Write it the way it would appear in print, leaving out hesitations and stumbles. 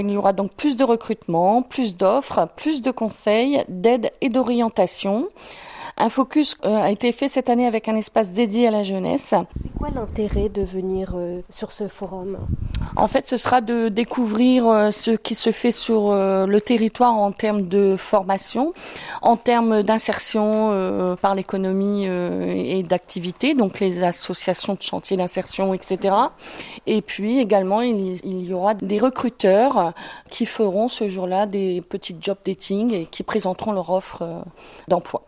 Il y aura donc plus de recrutement, plus d'offres, plus de conseils, d'aide et d'orientation. Un focus a été fait cette année avec un espace dédié à la jeunesse. C'est quoi l'intérêt de venir sur ce forum ? En fait, ce sera de découvrir ce qui se fait sur le territoire en termes de formation, en termes d'insertion par l'économie et d'activité, donc les associations de chantier d'insertion, etc. Et puis également, il y aura des recruteurs qui feront ce jour-là des petits job dating et qui présenteront leur offre d'emploi.